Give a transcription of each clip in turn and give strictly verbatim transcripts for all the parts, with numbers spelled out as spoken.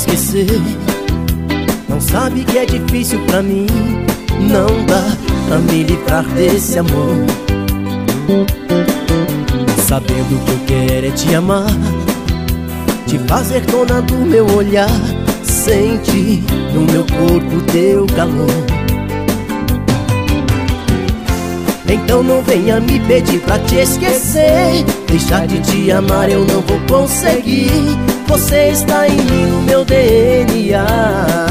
esquecer. Não sabe que é difícil pra mim, não dá pra me livrar desse amor. Sabendo que eu quero é te amar, te fazer dona do meu olhar, sentir no meu corpo teu calor. Então não venha me pedir pra te esquecer, deixar de te amar eu não vou conseguir. Você está em mim, no meu D N A.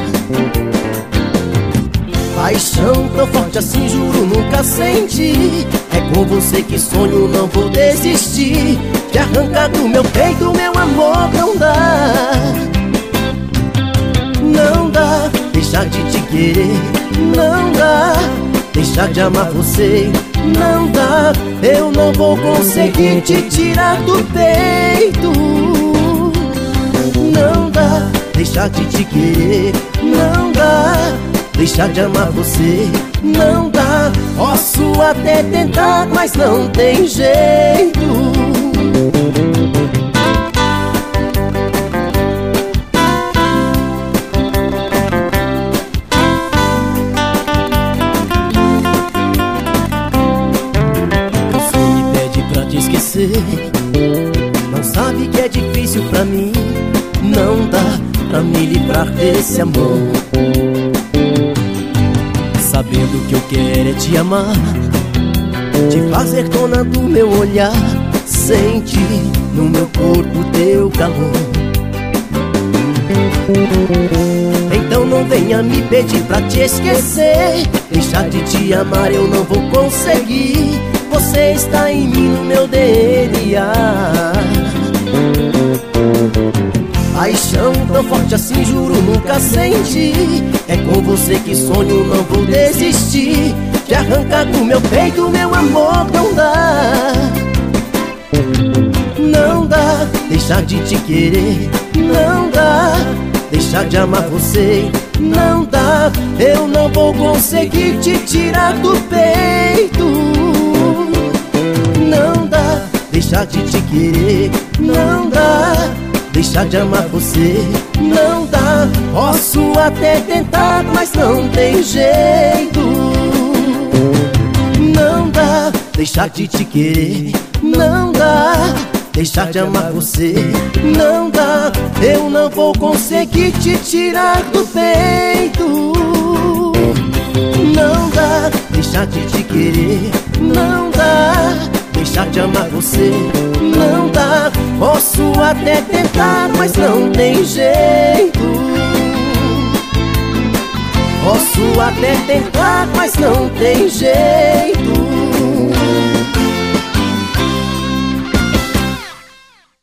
Paixão tão forte assim, juro nunca senti. É com você que sonho, não vou desistir. De arrancar do meu peito, meu amor, não dá. Não dá, deixar de te querer, não dá. Deixar de amar você, não dá. Eu não vou conseguir te tirar do peito. Não dá, deixar de te querer, não dá. Deixar de amar você, não dá. Posso até tentar, mas não tem jeito. Você me pede pra te esquecer, não sabe que é difícil pra mim, não dá pra me livrar desse amor. Sabendo que eu quero é te amar, te fazer dona do meu olhar, sentir no meu corpo teu calor. Então não venha me pedir pra te esquecer, deixar de te amar eu não vou conseguir. Você está em mim, no meu D N A. Paixão tão forte assim, juro nunca senti. É com você que sonho, não vou desistir. De arrancar do meu peito, meu amor, não dá. Não dá, deixar de te querer, não dá. Deixar de amar você, não dá. Eu não vou conseguir te tirar do peito. Não dá, deixar de te querer, não dá. Deixar de amar você, não dá. Posso até tentar, mas não tem jeito. Não dá, deixar de te querer, não dá. Deixar de amar você, não dá. Eu não vou conseguir te tirar do peito. Não dá, deixar de te querer, não dá. Deixar de amar você, não dá. Posso até tentar, mas não tem jeito. Posso até tentar, mas não tem jeito.